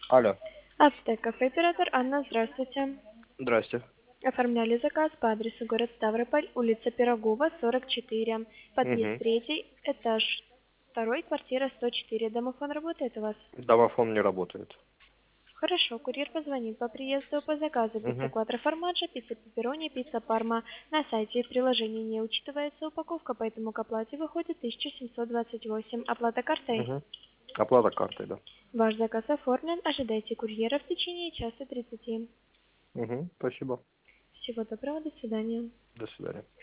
Алло. Ацтек-кафе «Оператор». Анна, здравствуйте. Здрасте. Оформляли заказ по адресу город Ставрополь, улица Пирогова, 44, подъезд Угу. 3, этаж 2, квартира 104. Домофон работает у вас? Домофон не работает. Хорошо, курьер позвонит по приезду по заказу. Пицца Угу. квадро формаджо, пицца пепперони, пицца парма. На сайте и в приложении не учитывается упаковка, поэтому к оплате выходит 1728. Оплата картой. Угу. Оплата картой, да. Ваш заказ оформлен. Ожидайте курьера в течение часа 30. Угу. Спасибо. Всего доброго, до свидания. До свидания.